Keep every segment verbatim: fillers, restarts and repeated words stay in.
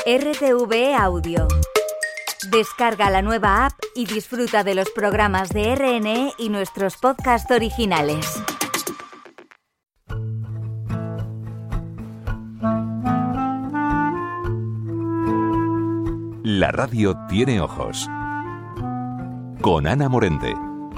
R T V E Audio. Descarga la nueva app y disfruta de los programas de R N E y nuestros podcasts originales. La radio tiene ojos. Con Ana Morente.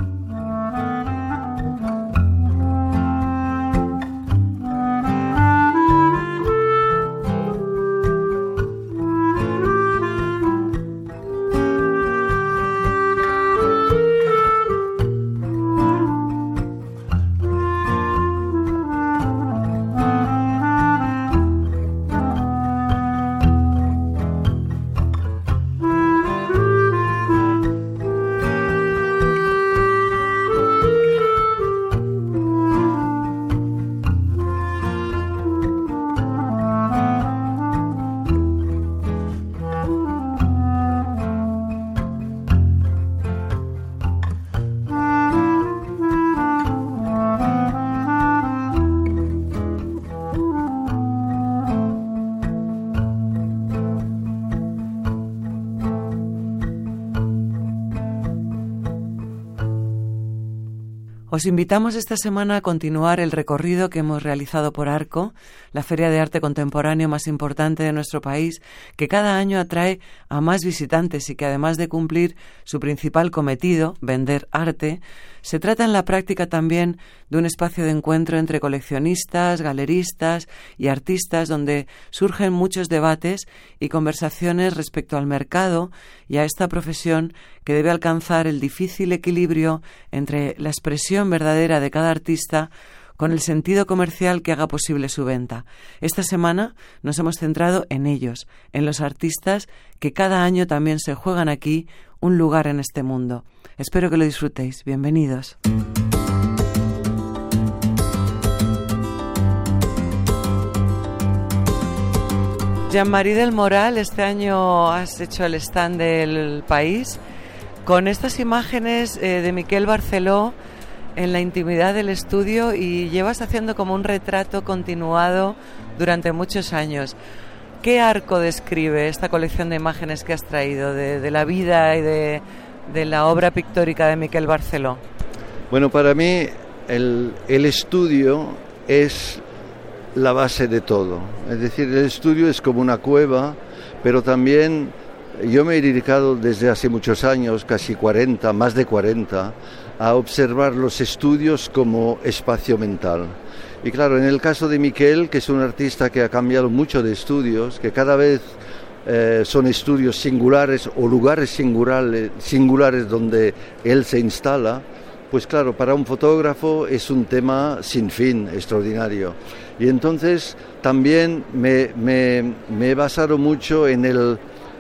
Os invitamos esta semana a continuar el recorrido que hemos realizado por Arco, la feria de arte contemporáneo más importante de nuestro país, que cada año atrae a más visitantes y que, además de cumplir su principal cometido, vender arte, se trata en la práctica también de un espacio de encuentro entre coleccionistas, galeristas y artistas donde surgen muchos debates y conversaciones respecto al mercado y a esta profesión que debe alcanzar el difícil equilibrio entre la expresión verdadera de cada artista con el sentido comercial que haga posible su venta. Esta semana nos hemos centrado en ellos, en los artistas que cada año también se juegan aquí un lugar en este mundo. Espero que lo disfrutéis. Bienvenidos. Jean-Marie del Moral, este año has hecho el stand del País con estas imágenes eh, de Miquel Barceló en la intimidad del estudio y llevas haciendo como un retrato continuado durante muchos años. ¿Qué arco describe esta colección de imágenes que has traído de, de la vida y de, de la obra pictórica de Miquel Barceló? Bueno, para mí el, el estudio es la base de todo. Es decir, el estudio es como una cueva, pero también yo me he dedicado desde hace muchos años, casi cuarenta, más de cuarenta, a observar los estudios como espacio mental. Y claro, en el caso de Miquel, que es un artista que ha cambiado mucho de estudios, que cada vez eh, son estudios singulares o lugares singulares, singulares donde él se instala, pues claro, para un fotógrafo es un tema sin fin, extraordinario. Y entonces también me, me, me he basado mucho en el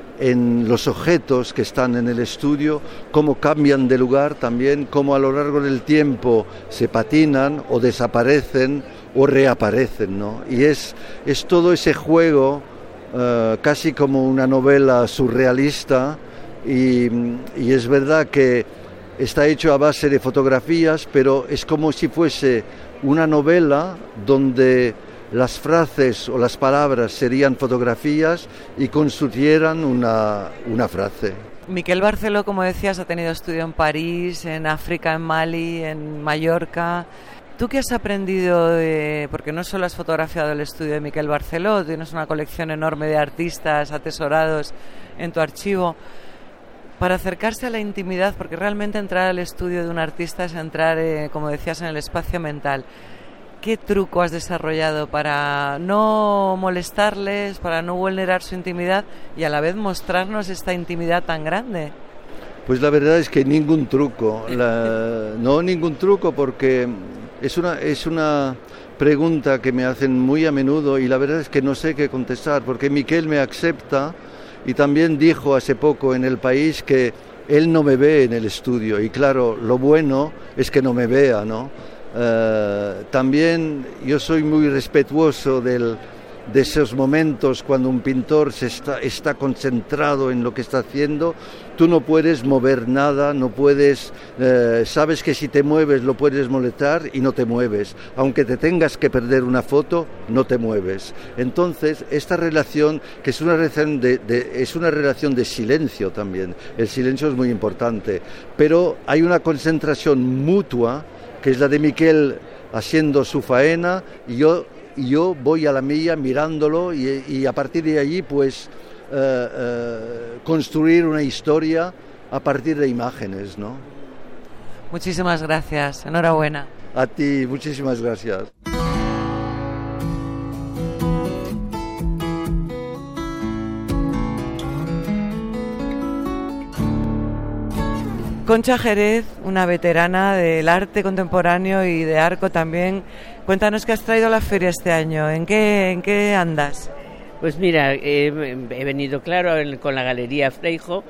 en los objetos que están en el estudio, cómo cambian de lugar también, cómo a lo largo del tiempo se patinan o desaparecen o reaparecen, ¿no? Y es, es todo ese juego, uh, casi como una novela surrealista, y, y es verdad que está hecho a base de fotografías, pero es como si fuese una novela donde las frases o las palabras serían fotografías y construyeran una, una frase. Miquel Barceló, como decías, ha tenido estudio en París, en África, en Mali, en Mallorca. ¿Tú qué has aprendido de...? Porque no solo has fotografiado el estudio de Miquel Barceló, tienes una colección enorme de artistas atesorados en tu archivo. Para acercarse a la intimidad, porque realmente entrar al estudio de un artista es entrar, eh, como decías, en el espacio mental. ¿Qué truco has desarrollado para no molestarles, para no vulnerar su intimidad y a la vez mostrarnos esta intimidad tan grande? Pues la verdad es que ningún truco, la, no ningún truco porque es una, es una pregunta que me hacen muy a menudo y la verdad es que no sé qué contestar porque Miquel me acepta y también dijo hace poco en El País que él no me ve en el estudio y claro, lo bueno es que no me vea, ¿no? Uh, también yo soy muy respetuoso del, de esos momentos cuando un pintor se está, está concentrado en lo que está haciendo, tú no puedes mover nada, no puedes, eh, sabes que si te mueves lo puedes molestar y no te mueves, aunque te tengas que perder una foto, no te mueves. Entonces, esta relación, que es una relación de, de, es una relación de silencio también, el silencio es muy importante, pero hay una concentración mutua, que es la de Miquel haciendo su faena, y yo, y yo voy a la mía mirándolo, y, y a partir de allí, pues, Uh, uh, construir una historia a partir de imágenes, ¿no? Muchísimas gracias, enhorabuena. A ti, muchísimas gracias. Concha Jerez, una veterana del arte contemporáneo y de Arco también. Cuéntanos qué has traído a la feria este año, ¿en qué, en qué andas? Pues mira, eh, he venido, claro, en, con la Galería Freijo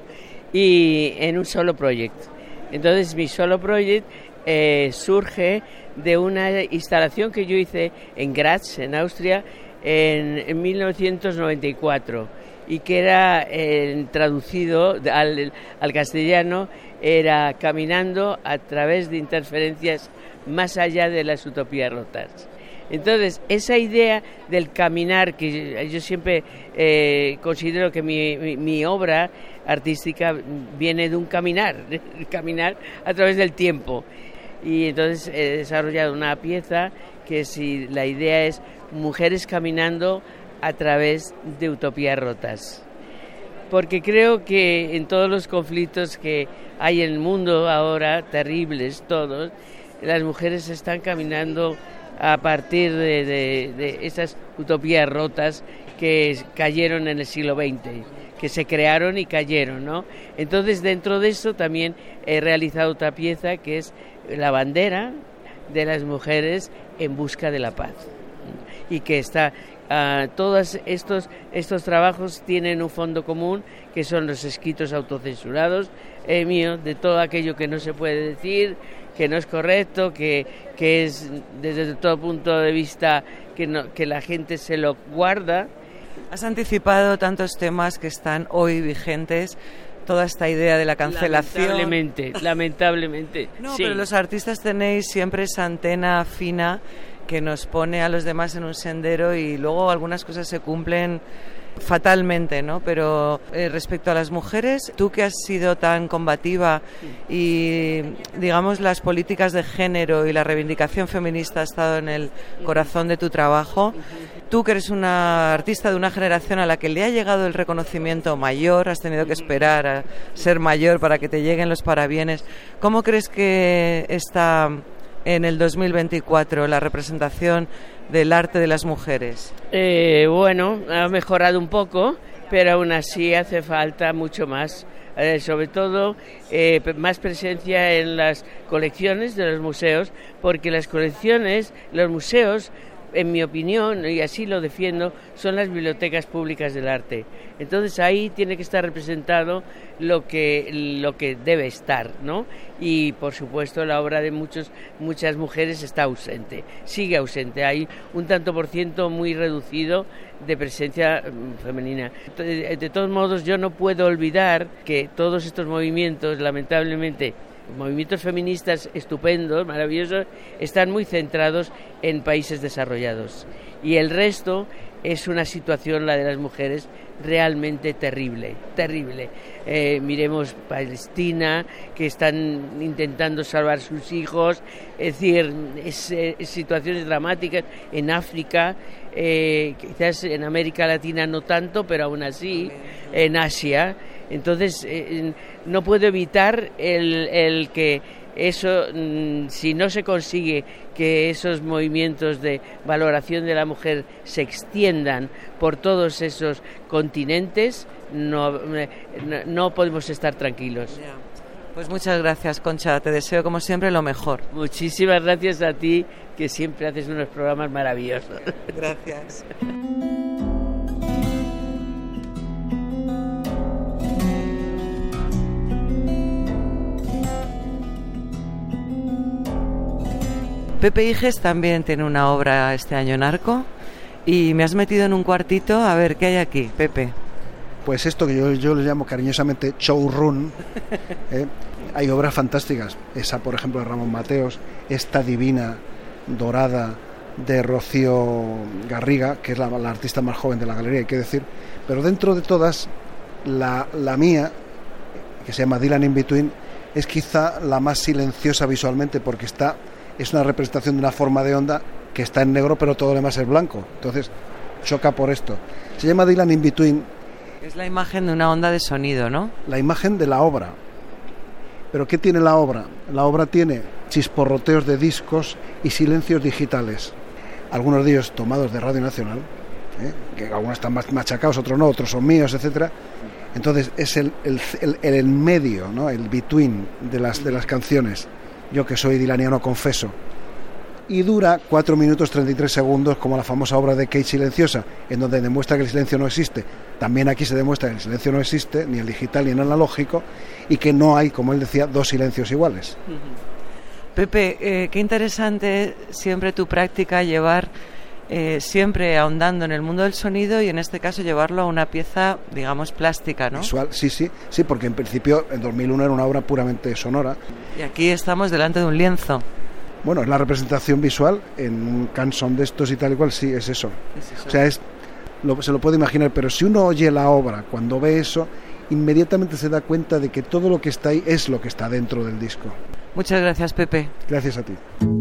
y en un solo proyecto. Entonces, mi solo proyecto eh, surge de una instalación que yo hice en Graz, en Austria, en, en mil novecientos noventa y cuatro, y que era eh, traducido al, al castellano, era Caminando a través de interferencias más allá de las utopías rotas. Entonces, esa idea del caminar, que yo siempre eh, considero que mi, mi, mi obra artística viene de un caminar, caminar a través del tiempo. Y entonces he desarrollado una pieza que si la idea es mujeres caminando a través de utopías rotas. Porque creo que en todos los conflictos que hay en el mundo ahora, terribles todos, las mujeres están caminando a partir de, de, de esas utopías rotas que cayeron en el siglo veinte, que se crearon y cayeron, ¿no? Entonces, dentro de eso también he realizado otra pieza que es la bandera de las mujeres en busca de la paz, y que está uh, todos estos estos trabajos tienen un fondo común, que son los escritos autocensurados eh, míos, de todo aquello que no se puede decir, que no es correcto, que, que es desde todo punto de vista que, no, que la gente se lo guarda. Has anticipado tantos temas que están hoy vigentes, toda esta idea de la cancelación. Lamentablemente, lamentablemente. No, sí. Pero los artistas tenéis siempre esa antena fina que nos pone a los demás en un sendero y luego algunas cosas se cumplen fatalmente, ¿no? Pero eh, respecto a las mujeres, tú que has sido tan combativa y, digamos, las políticas de género y la reivindicación feminista ha estado en el corazón de tu trabajo, tú que eres una artista de una generación a la que le ha llegado el reconocimiento mayor, has tenido que esperar a ser mayor para que te lleguen los parabienes, ¿cómo crees que está en el dos mil veinticuatro la representación del arte de las mujeres? Eh, bueno, ha mejorado un poco, pero aún así hace falta mucho más. Eh, sobre todo eh, más presencia en las colecciones de los museos, porque las colecciones, los museos, en mi opinión, y así lo defiendo, son las bibliotecas públicas del arte. Entonces ahí tiene que estar representado lo que lo que debe estar, ¿no? Y por supuesto la obra de muchos muchas mujeres está ausente, sigue ausente. Hay un tanto por ciento muy reducido de presencia femenina. De, de todos modos, yo no puedo olvidar que todos estos movimientos, lamentablemente, movimientos feministas estupendos, maravillosos, están muy centrados en países desarrollados. Y el resto es una situación, la de las mujeres, realmente terrible, terrible. Eh, miremos Palestina, que están intentando salvar sus hijos, es decir, es, es situaciones dramáticas en África, eh, quizás en América Latina no tanto, pero aún así, en Asia. Entonces, eh, no puedo evitar el, el que eso, mm, si no se consigue que esos movimientos de valoración de la mujer se extiendan por todos esos continentes, no, no, no podemos estar tranquilos. Pues muchas gracias, Concha, te deseo como siempre lo mejor. Muchísimas gracias a ti, que siempre haces unos programas maravillosos. Gracias. Pepe Higes también tiene una obra este año en Arco Y me has metido en un cuartito, a ver, ¿qué hay aquí, Pepe? Pues esto que yo, yo le llamo cariñosamente showroom. ¿eh? Hay obras fantásticas, esa por ejemplo de Ramón Mateos, esta divina dorada de Rocío Garriga, que es la, la artista más joven de la galería, hay que decir, pero dentro de todas, la, la mía, que se llama Dylan in Between, es quizá la más silenciosa visualmente, porque está es una representación de una forma de onda que está en negro, pero todo lo demás es blanco, entonces choca por esto. Se llama Dylan in Between. Es la imagen de una onda de sonido, ¿no? La imagen de la obra. ¿Pero qué tiene la obra? La obra tiene chisporroteos de discos y silencios digitales, algunos de ellos tomados de Radio Nacional, ¿eh? que algunos están más machacados, otros no, otros son míos, etcétera. Entonces es el, el, el, el medio, ¿no? El between de las, de las canciones. Yo que soy dilaniano confeso. Y dura cuatro minutos treinta y tres segundos, como la famosa obra de Kate Silenciosa, en donde demuestra que el silencio no existe. También aquí se demuestra que el silencio no existe, ni el digital ni el analógico, y que no hay, como él decía, dos silencios iguales. Pepe, eh, qué interesante siempre tu práctica, llevar eh, siempre ahondando en el mundo del sonido y en este caso llevarlo a una pieza, digamos, plástica, ¿no? Visual, sí, sí, sí, porque en principio en dos mil uno era una obra puramente sonora. Y aquí estamos delante de un lienzo. Bueno, es la representación visual en un canción de estos y tal y cual, sí, es eso. Es eso. O sea, es, lo, se lo puede imaginar, pero si uno oye la obra, cuando ve eso, inmediatamente se da cuenta de que todo lo que está ahí es lo que está dentro del disco. Muchas gracias, Pepe. Gracias a ti.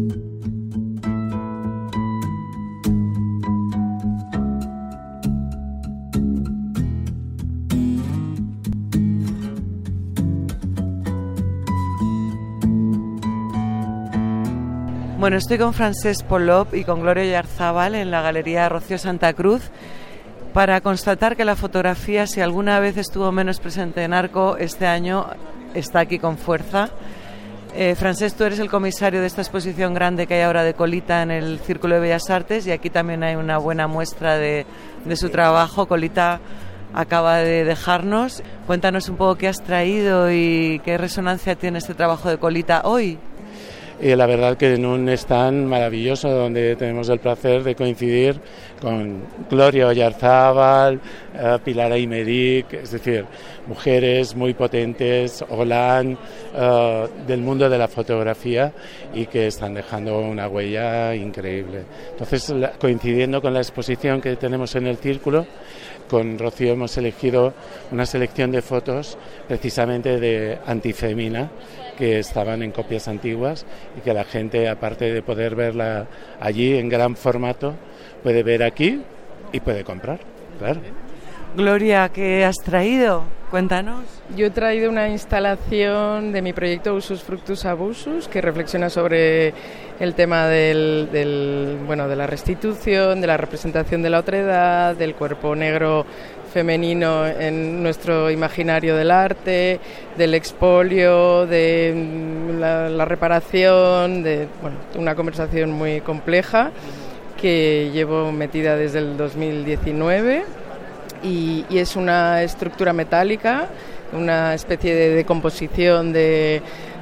Bueno, estoy con Francesc Polop y con Gloria Yarzábal en la Galería Rocío Santa Cruz para constatar que la fotografía, si alguna vez estuvo menos presente en Arco, este año está aquí con fuerza. Eh, Francesc, tú eres el comisario de esta exposición grande que hay ahora de Colita en el Círculo de Bellas Artes y aquí también hay una buena muestra de, de su trabajo. Colita acaba de dejarnos. Cuéntanos un poco qué has traído y qué resonancia tiene este trabajo de Colita hoy. Y la verdad que en un stand maravilloso donde tenemos el placer de coincidir con Gloria Oyarzábal, uh, Pilar Aymeric, es decir, mujeres muy potentes, Olan, uh, del mundo de la fotografía y que están dejando una huella increíble. Entonces, la, coincidiendo con la exposición que tenemos en el Círculo, con Rocío hemos elegido una selección de fotos precisamente de Antifemina, que estaban en copias antiguas y que la gente, aparte de poder verla allí en gran formato, puede ver aquí y puede comprar, claro. Gloria, ¿qué has traído? Cuéntanos. Yo he traído una instalación de mi proyecto Usus Fructus Abusus, que reflexiona sobre el tema del, del, bueno, de la restitución, de la representación de la otredad, del cuerpo negro femenino en nuestro imaginario del arte, del expolio, de la, la reparación, de bueno, una conversación muy compleja que llevo metida desde el dos mil diecinueve y, y es una estructura metálica, una especie de decomposición, de,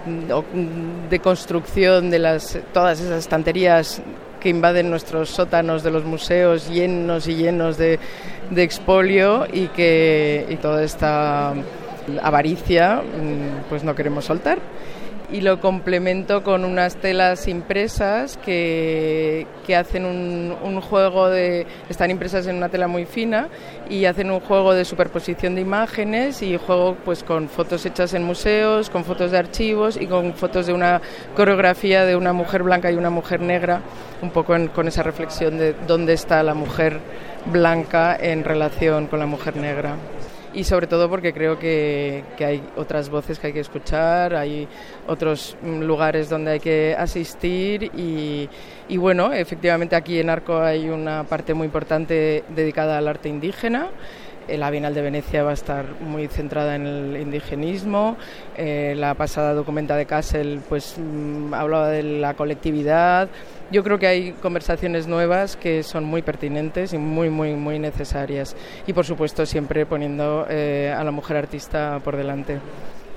de construcción de las, todas esas estanterías que invaden nuestros sótanos de los museos llenos y llenos de, de expolio y que y toda esta avaricia pues no queremos soltar. Y lo complemento con unas telas impresas que, que hacen un, un juego de... Están impresas en una tela muy fina y hacen un juego de superposición de imágenes y juego pues con fotos hechas en museos, con fotos de archivos y con fotos de una coreografía de una mujer blanca y una mujer negra, un poco en, con esa reflexión de dónde está la mujer blanca en relación con la mujer negra. Y sobre todo porque creo que, que hay otras voces que hay que escuchar, hay otros lugares donde hay que asistir y, y bueno, efectivamente aquí en Arco hay una parte muy importante dedicada al arte indígena. La Bienal de Venecia va a estar muy centrada en el indigenismo. Eh, la pasada documenta de Kassel pues mmm, hablaba de la colectividad. Yo creo que hay conversaciones nuevas que son muy pertinentes y muy, muy, muy necesarias. Y por supuesto siempre poniendo eh, a la mujer artista por delante.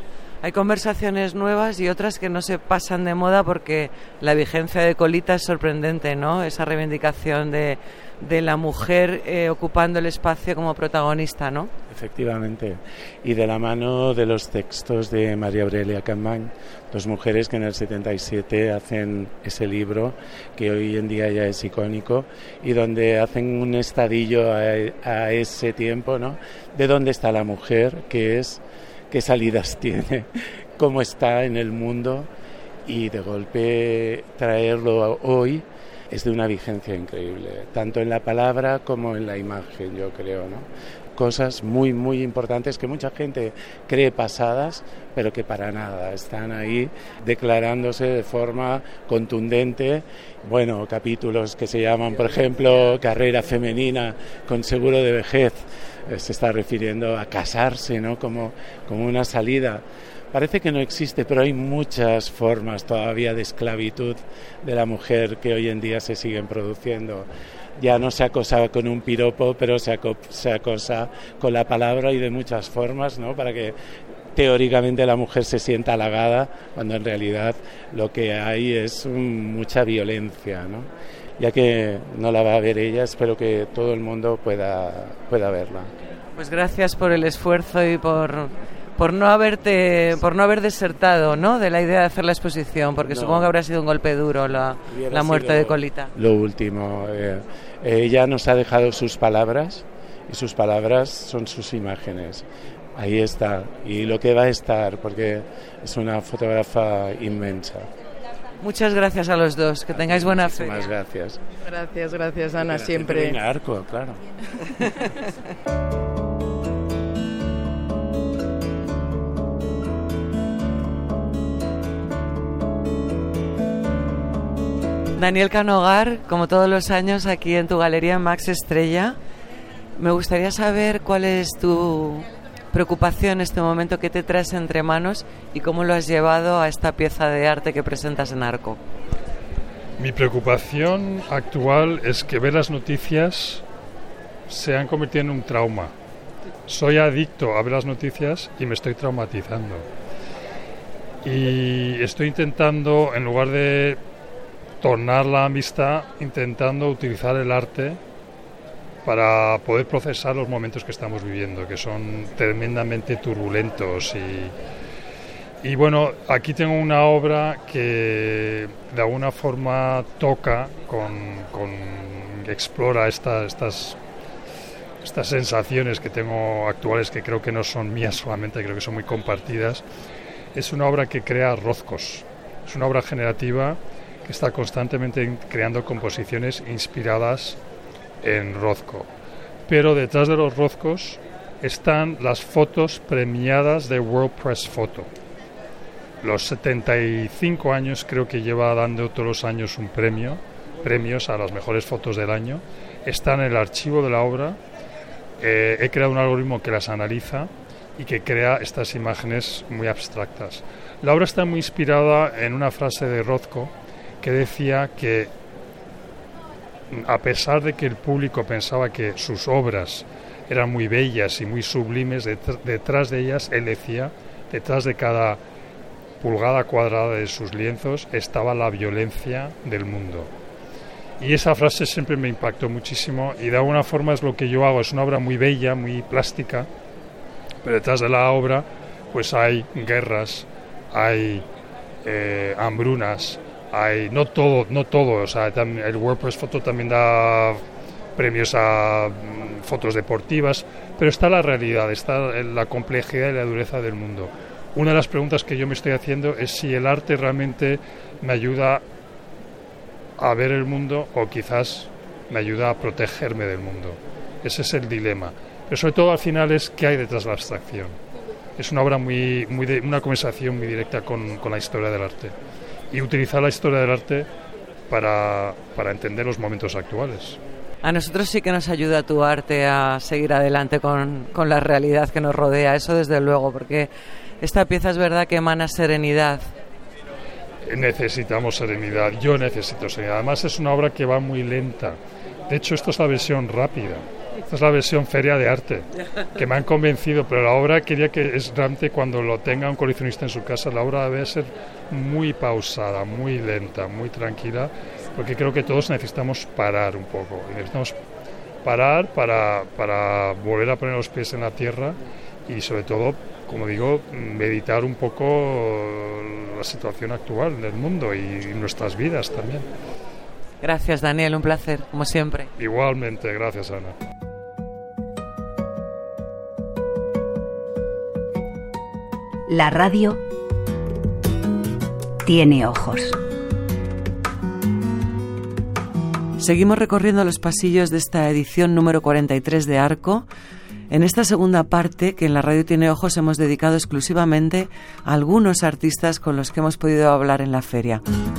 Hay conversaciones nuevas y otras que no se pasan de moda porque la vigencia de Colita es sorprendente, ¿no? Esa reivindicación de, de la mujer eh, ocupando el espacio como protagonista, ¿no? Efectivamente. Y de la mano de los textos de María Aurelia Capmany, dos mujeres que en el setenta y siete hacen ese libro que hoy en día ya es icónico y donde hacen un estadillo a, a ese tiempo, ¿no? De dónde está la mujer, qué es, qué salidas tiene, cómo está en el mundo, y de golpe traerlo hoy es de una vigencia increíble, tanto en la palabra como en la imagen, yo creo, ¿no? Cosas muy, muy importantes que mucha gente cree pasadas, pero que para nada están ahí declarándose de forma contundente. Bueno, capítulos que se llaman, por ejemplo, carrera femenina con seguro de vejez, se está refiriendo a casarse, ¿no? Como, como una salida. Parece que no existe, pero hay muchas formas todavía de esclavitud de la mujer que hoy en día se siguen produciendo. Ya no se acosa con un piropo, pero se, aco- se acosa con la palabra y de muchas formas, ¿no? Para que teóricamente la mujer se sienta halagada, cuando en realidad lo que hay es un, mucha violencia, ¿no? Ya que no la va a ver ella, espero que todo el mundo pueda, pueda verla. Pues gracias por el esfuerzo y por, por no haberte, por no haber desertado, ¿no? De la idea de hacer la exposición, porque no. Supongo que habrá sido un golpe duro la, la muerte de Colita. Lo último, eh, ella nos ha dejado sus palabras y sus palabras son sus imágenes. Ahí está, y lo que va a estar, porque es una fotógrafa inmensa. Muchas gracias a los dos, que tengáis buena fe. Muchas gracias. Gracias, gracias Ana, siempre. Venga, Arco, claro. Daniel Canogar, como todos los años aquí en tu galería en Max Estrella, me gustaría saber cuál es tu preocupación en este momento, que te traes entre manos y cómo lo has llevado a esta pieza de arte que presentas en Arco. Mi preocupación actual es que ver las noticias se han convertido en un trauma. Soy adicto a ver las noticias y me estoy traumatizando. Y estoy intentando, en lugar de tornar la amistad, intentando utilizar el arte para poder procesar los momentos que estamos viviendo, que son tremendamente turbulentos. Y, y bueno, aquí tengo una obra que de alguna forma toca, con, con explora esta, estas, estas sensaciones que tengo actuales, que creo que no son mías solamente, creo que son muy compartidas. Es una obra que crea rozcos, es una obra generativa que está constantemente creando composiciones inspiradas en Rothko. Pero detrás de los rozcos están las fotos premiadas de World Press Photo. Los setenta y cinco años creo que lleva dando todos los años un premio, premios a las mejores fotos del año. Están en el archivo de la obra. Eh, he creado un algoritmo que las analiza y que crea estas imágenes muy abstractas. La obra está muy inspirada en una frase de Rothko que decía que, a pesar de que el público pensaba que sus obras eran muy bellas y muy sublimes, detrás de ellas, él decía, detrás de cada pulgada cuadrada de sus lienzos estaba la violencia del mundo. Y esa frase siempre me impactó muchísimo, y de alguna forma es lo que yo hago. Es una obra muy bella, muy plástica, pero detrás de la obra pues hay guerras, hay eh, hambrunas, hay no todo, no todo, o sea, el World Press Photo también da premios a mm, fotos deportivas, pero está la realidad, está la complejidad y la dureza del mundo. Una de las preguntas que yo me estoy haciendo es si el arte realmente me ayuda a ver el mundo, o quizás me ayuda a protegerme del mundo. Ese es el dilema. Pero sobre todo al final es qué hay detrás de la abstracción. Es una obra muy, muy de, una conversación muy directa con, con la historia del arte. Y utilizar la historia del arte para, para entender los momentos actuales. A nosotros sí que nos ayuda tu arte a seguir adelante con, con la realidad que nos rodea, eso desde luego, porque esta pieza es verdad que emana serenidad. Necesitamos serenidad, yo necesito serenidad. Además es una obra que va muy lenta. de hecho esto es la versión rápida, esta es la versión feria de arte, que me han convencido, pero la obra quería que es realmente cuando lo tenga un coleccionista en su casa, la obra debe ser muy pausada, muy lenta, muy tranquila, porque creo que todos necesitamos parar un poco, necesitamos parar para, para volver a poner los pies en la tierra y sobre todo, como digo, meditar un poco la situación actual del mundo y nuestras vidas también. Gracias, Daniel, un placer, como siempre. Igualmente, gracias, Ana. La radio tiene ojos. Seguimos recorriendo los pasillos de esta edición número cuarenta y tres de Arco, en esta segunda parte que en la radio Tiene Ojos hemos dedicado exclusivamente a algunos artistas con los que hemos podido hablar en la feria.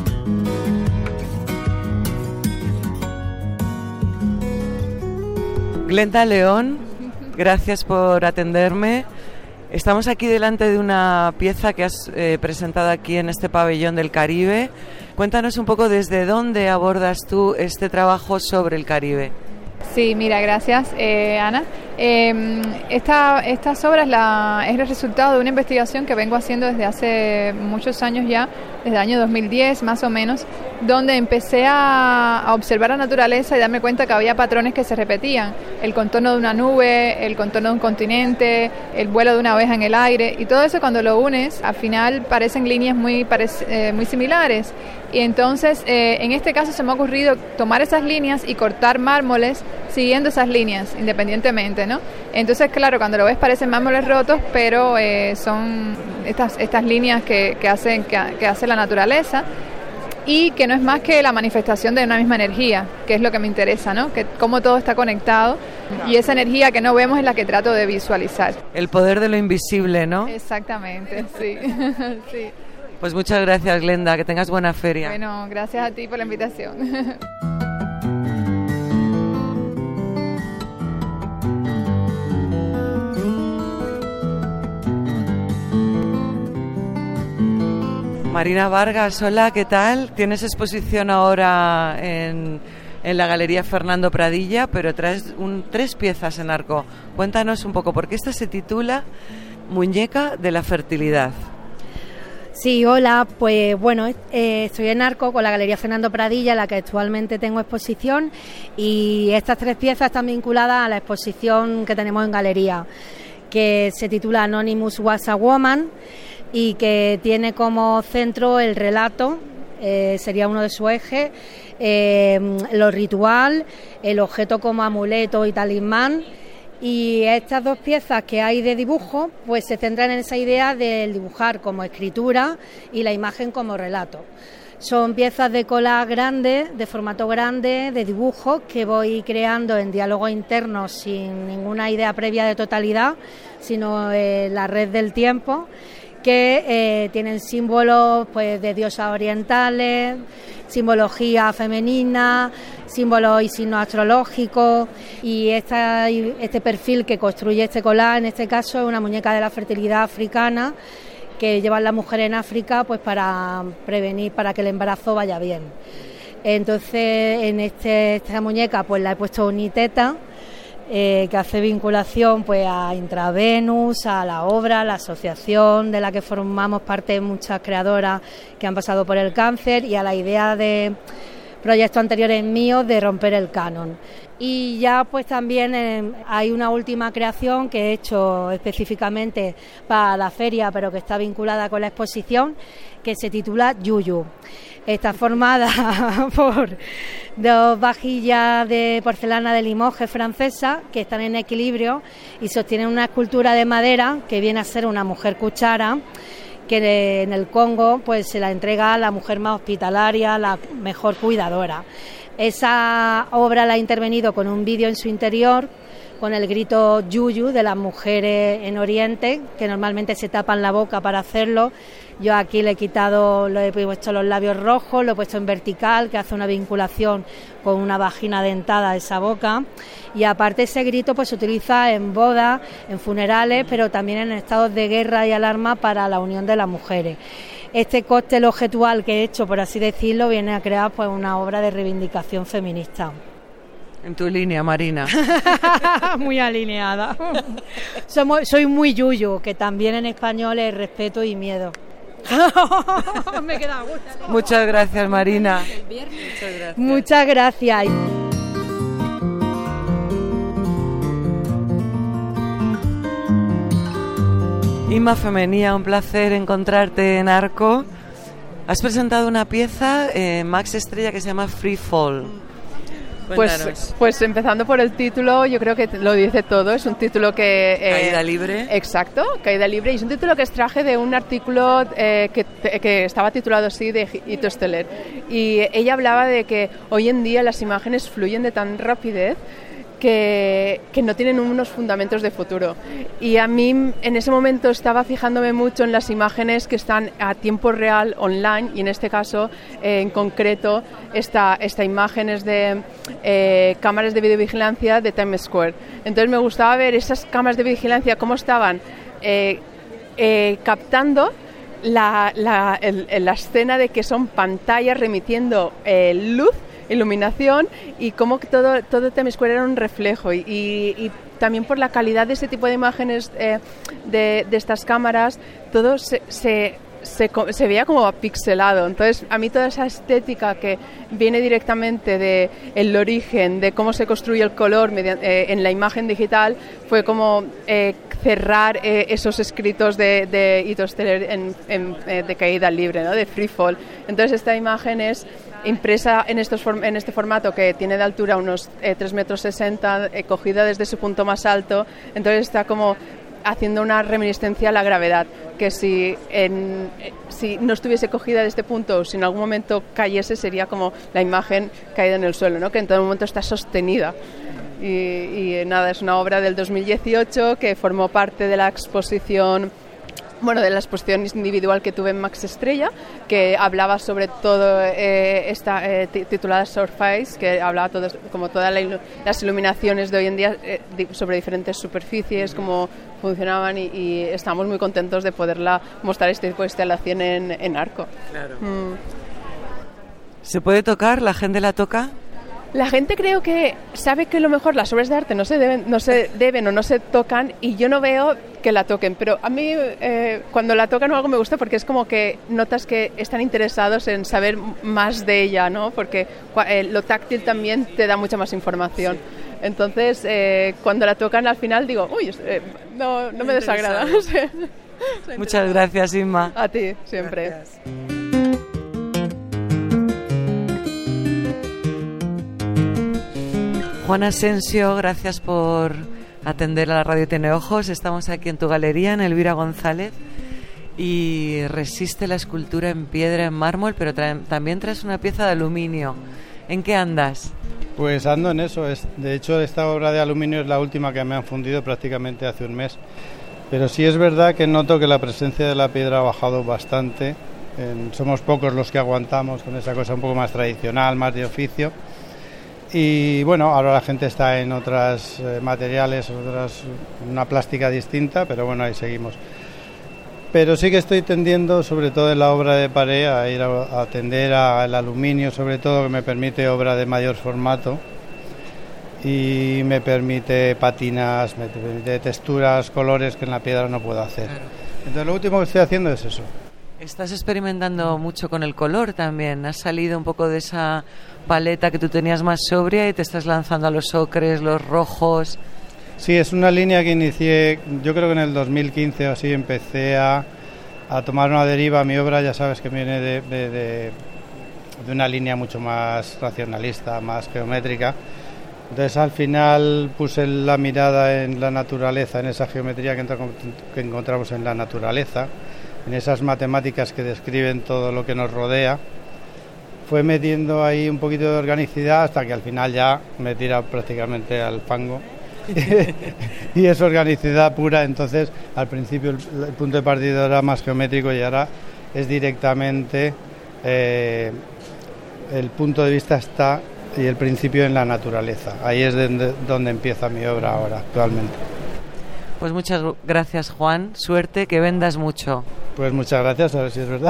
Glenda León, gracias por atenderme. Estamos aquí delante de una pieza que has eh, presentado aquí en este pabellón del Caribe. Cuéntanos un poco desde dónde abordas tú este trabajo sobre el Caribe. Sí, mira, gracias, eh, Ana. Eh, esta, estas obras la, es el resultado de una investigación que vengo haciendo desde hace muchos años ya, desde el año dos mil diez más o menos, donde empecé a, a observar la naturaleza y darme cuenta que había patrones que se repetían. El contorno de una nube, el contorno de un continente, el vuelo de una abeja en el aire, y todo eso cuando lo unes, al final parecen líneas muy, parec- eh, muy similares. Y entonces, eh, en este caso se me ha ocurrido tomar esas líneas y cortar mármoles siguiendo esas líneas, independientemente, ¿no? Entonces, claro, cuando lo ves parecen mármoles rotos, pero eh, son estas, estas líneas que, que, hacen, que, que hace la naturaleza, y que no es más que la manifestación de una misma energía, que es lo que me interesa, ¿no? Que cómo todo está conectado, y esa energía que no vemos es la que trato de visualizar. El poder de lo invisible, ¿no? Exactamente, sí. Sí. Pues muchas gracias, Glenda, que tengas buena feria. Bueno, gracias a ti por la invitación. Marina Vargas, hola, ¿qué tal? Tienes exposición ahora en, en la Galería Fernando Pradilla, pero traes un, tres piezas en Arco. Cuéntanos un poco, porque esta se titula Muñeca de la Fertilidad. Sí, hola, pues bueno, eh, estoy en Arco con la Galería Fernando Pradilla, en la que actualmente tengo exposición, y estas tres piezas están vinculadas a la exposición que tenemos en Galería, que se titula Anonymous Was a Woman, y que tiene como centro el relato, eh, sería uno de sus ejes, eh, lo ritual, el objeto como amuleto y talismán. Y estas dos piezas que hay de dibujo pues se centran en esa idea del dibujar como escritura y la imagen como relato. Son piezas de cola grande, de formato grande, de dibujo, que voy creando en diálogo interno sin ninguna idea previa de totalidad, sino eh, la red del tiempo, que eh, tienen símbolos pues de diosas orientales, simbología femenina, símbolos y signos astrológicos, y esta, este perfil que construye este collage, en este caso, es una muñeca de la fertilidad africana que llevan las mujeres en África pues para prevenir, para que el embarazo vaya bien. Entonces, en este, esta muñeca pues la he puesto uniteta, Eh, que hace vinculación pues a Intravenus, a la obra, a la asociación de la que formamos parte muchas creadoras que han pasado por el cáncer, y a la idea de proyectos anteriores míos de romper el canon. Y ya pues también eh, hay una última creación que he hecho específicamente para la feria, pero que está vinculada con la exposición, que se titula Yuyu. Está formada por dos vajillas de porcelana de Limoges francesa que están en equilibrio y sostienen una escultura de madera que viene a ser una mujer cuchara, que en el Congo pues se la entrega a la mujer más hospitalaria, la mejor cuidadora. Esa obra la ha intervenido con un vídeo en su interior, con el grito yuyu de las mujeres en Oriente, que normalmente se tapan la boca para hacerlo. Yo aquí le he quitado, le he puesto los labios rojos, lo he puesto en vertical, que hace una vinculación con una vagina dentada a esa boca. Y aparte ese grito pues se utiliza en bodas, en funerales, pero también en estados de guerra y alarma para la unión de las mujeres. Este cóctel objetual que he hecho, por así decirlo, viene a crear pues una obra de reivindicación feminista. En tu línea, Marina. Muy alineada. Somos, soy muy yuyu, que también en español es respeto y miedo. Me queda gusto. Muchas gracias, Marina. Muchas gracias. Muchas gracias. Inma Femenía, un placer encontrarte en Arco. Has presentado una pieza, eh, Max Estrella, que se llama Free Fall. Pues, pues empezando por el título, yo creo que lo dice todo. Es un título que... Eh, Caída libre. Exacto, Caída libre. Y es un título que extraje de un artículo eh, que, que estaba titulado así, de Ito Steller. Y ella hablaba de que hoy en día las imágenes fluyen de tan rapidez que, que no tienen unos fundamentos de futuro. Y a mí en ese momento estaba fijándome mucho en las imágenes que están a tiempo real online, y en este caso eh, en concreto esta, esta imagen es de eh, cámaras de videovigilancia de Times Square. Entonces me gustaba ver esas cámaras de vigilancia cómo estaban eh, eh, captando la, la, el, la escena de que son pantallas remitiendo eh, luz, iluminación, y cómo todo, todo Times Square era un reflejo, y, y, y también por la calidad de ese tipo de imágenes eh, de, de estas cámaras, todo se, se, se, se veía como pixelado. Entonces a mí toda esa estética que viene directamente de el origen, de cómo se construye el color mediante, eh, en la imagen digital, fue como eh, cerrar eh, esos escritos de, de Ito Steller en, en, eh, de caída libre, ¿no? De free fall. Entonces esta imagen es impresa en, estos, en este formato que tiene de altura unos eh, tres metros sesenta, eh, cogida desde su punto más alto. Entonces está como haciendo una reminiscencia a la gravedad, que si, en, eh, si no estuviese cogida de este punto, o si en algún momento cayese, sería como la imagen caída en el suelo, ¿no? Que en todo momento está sostenida. Y, y nada, es una obra del dos mil dieciocho que formó parte de la exposición, bueno, de la exposición individual que tuve en Max Estrella, que hablaba sobre todo eh, esta eh, titulada Surface, que hablaba todo, como todas la, las iluminaciones de hoy en día eh, di, sobre diferentes superficies, cómo funcionaban, y, y estamos muy contentos de poderla mostrar este tipo de instalación en, en Arco. Claro. Mm. ¿Se puede tocar? ¿La gente la toca? La gente creo que sabe que a lo mejor las obras de arte no se deben, no se deben o no se tocan, y yo no veo que la toquen, pero a mí eh, cuando la tocan o algo me gusta, porque es como que notas que están interesados en saber más de ella, ¿no? Porque eh, lo táctil también te da mucha más información. Sí. Entonces eh, cuando la tocan al final digo, uy, eh, no, no me desagrada. Muchas gracias, Inma. A ti, siempre. Gracias. Juan Asensio, gracias por atender a la Radio Tiene Ojos. Estamos aquí en tu galería, en Elvira González, y resiste la escultura en piedra, en mármol, pero tra- también traes una pieza de aluminio. ¿En qué andas? Pues ando en eso. Es, de hecho, esta obra de aluminio es la última que me han fundido prácticamente hace un mes. Pero sí es verdad que noto que la presencia de la piedra ha bajado bastante. En, somos pocos los que aguantamos con esa cosa un poco más tradicional, más de oficio. Y bueno, ahora la gente está en otros eh, materiales, otras, una plástica distinta, pero bueno, ahí seguimos. Pero sí que estoy tendiendo, sobre todo en la obra de pared, a ir a, a tender al aluminio, sobre todo, que me permite obra de mayor formato y me permite patinas, me permite texturas, colores que en la piedra no puedo hacer. Claro. Entonces lo último que estoy haciendo es eso. Estás experimentando mucho con el color también. Has salido un poco de esa paleta que tú tenías más sobria y te estás lanzando a los ocres, los rojos. Sí, es una línea que inicié, yo creo que en el dos mil quince o así empecé a, a tomar una deriva. Mi obra, ya sabes, que viene de, de, de, de una línea mucho más racionalista, más geométrica. Entonces al final puse la mirada en la naturaleza, en esa geometría que, entra, que encontramos en la naturaleza, en esas matemáticas que describen todo lo que nos rodea. Fue metiendo ahí un poquito de organicidad hasta que al final ya me tira prácticamente al fango. Y es organicidad pura. Entonces al principio el, el punto de partida era más geométrico y ahora es directamente eh, el punto de vista está y el principio en la naturaleza. Ahí es donde, donde empieza mi obra ahora actualmente. Pues muchas gracias, Juan, suerte, que vendas mucho. Pues muchas gracias, a ver si es verdad.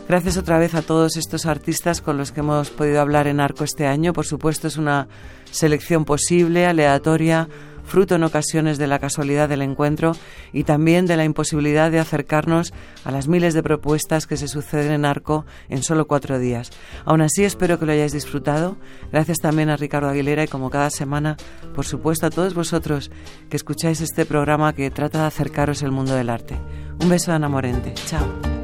Gracias otra vez a todos estos artistas con los que hemos podido hablar en Arco este año. Por supuesto, es una selección posible, aleatoria, fruto en ocasiones de la casualidad del encuentro y también de la imposibilidad de acercarnos a las miles de propuestas que se suceden en Arco en solo cuatro días. Aún así, espero que lo hayáis disfrutado. Gracias también a Ricardo Aguilera y, como cada semana, por supuesto, a todos vosotros que escucháis este programa que trata de acercaros el mundo del arte. Un beso de Ana Morente. Chao.